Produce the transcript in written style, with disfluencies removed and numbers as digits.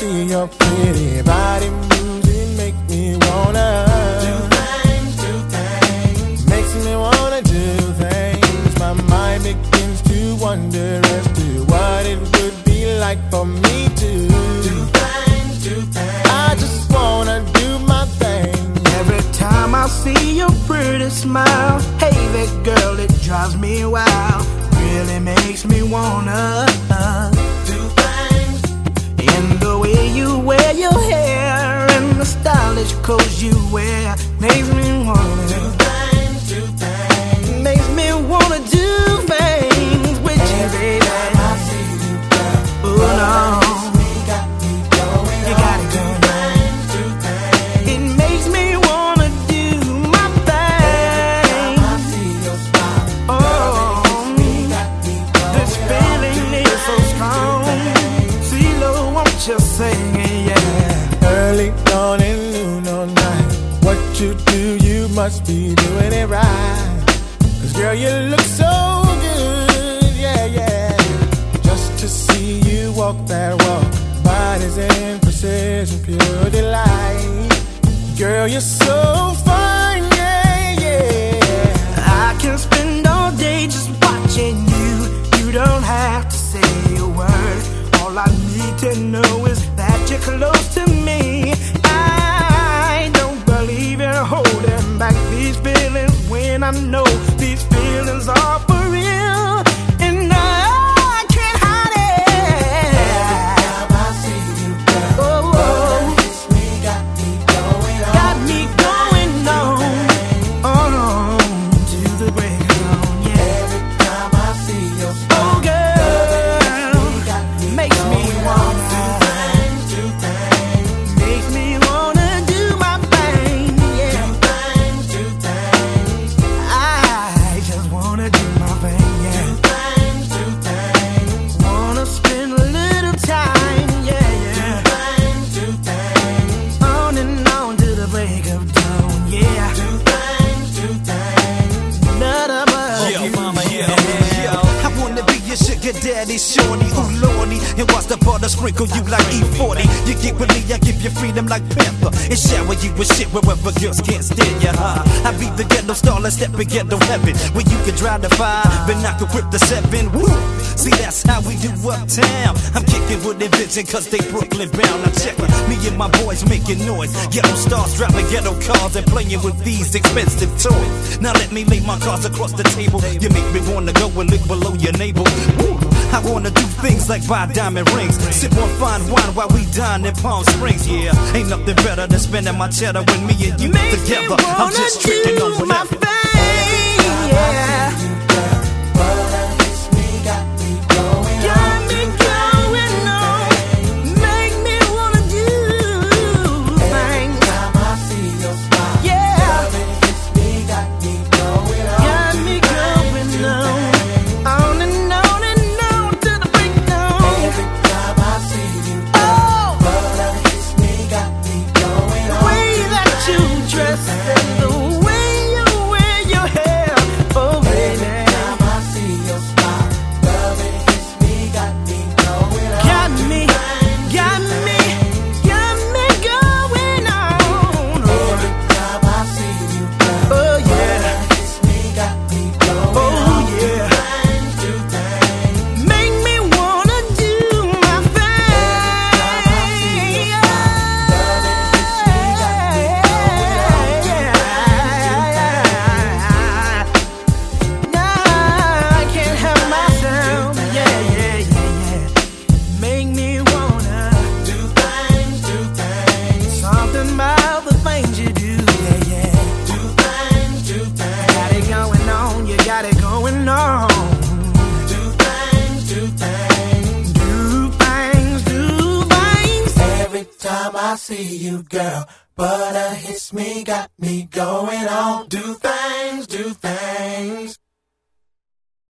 see your pretty body moves, it make me wanna do things. Makes me wanna do things. My mind begins to wonder as to what it would be like for me to do things. I just wanna do my thing. Every time I see your pretty smile, hey, that girl, it drives me wild. Really makes me wanna do things. And the way you wear your hair and the stylish clothes you wear makes me wanna do things. Makes me wanna do things with you, baby. I see you, girl. Oh no. Just singing, yeah. Early morning, noon or night, what you do, you must be doing it right. 'Cause girl, you look so good, yeah, yeah. Just to see you walk that walk, body's in precision, pure delight. Girl, you're so fine, yeah, yeah. I can spend all day just watching you. You don't have to say a word. All I need to know is that you're close to me. I don't believe in holding back these feelings when I know these feelings are for real. And I can't hide it. Every time I see you, girl, oh, it's me, got me going on. Got me going on. On to the break of dawn, yeah. Every time I see your smile, oh girl, makes me wanna do things. Makes me wanna do my thing, yeah. Do things. I just wanna do my thing, yeah. Do things. Wanna spend a little time, yeah, yeah. Do things. On and on to the break of dawn, yeah. Do things. None of us. Yo, mama, yo, I wanna be your sugar daddy, shorty, ooh lordy, and watch the butter sprinkle you like E40. You get with me, I give you freedom like Panther, and shower you with shit wherever girls can't stand you, huh? I be the ghetto star, let's step in ghetto heaven, where you can drive the 5, but I can grip the 7. Woo! See, that's how we do uptown. I'm kicking with Invision, 'cause they Brooklyn bound. I'm checking, me and my boys making noise. Ghetto stars driving ghetto cars and playing with these expensive toys. Now let me lay my cards across the table. You make me wanna go and lick below your navel. Woo! I wanna do things like buy diamond rings, sip on fine wine while we dine in Palm Springs. Yeah, ain't nothing better than spending my cheddar when me and you Makes together. me I'm just tricking on wanna do my whatever. thing, yeah. Got me going on. Make me wanna do things. Yeah. Got me going on. On and on and on to the break of dawn. Every time I see you, Oh, butter hits me, got me going the on. way that you dress and the way you wear your hair. Oh, baby. Every time I see your smile, love it hits me, got me going on. Got me going on. Every time I see you, girl, Oh, yeah. butter hits me, got me going on. Oh, yeah. Do things. Make me wanna do my thing. Nah, I can't help myself. Yeah, yeah, yeah, yeah. Make me wanna Do things. something about the things you do. Yeah, yeah. Do things. Got it going on. You got it going on. Do things. Do things. Every time I see you, girl, butter hits me, got me going on. Do things.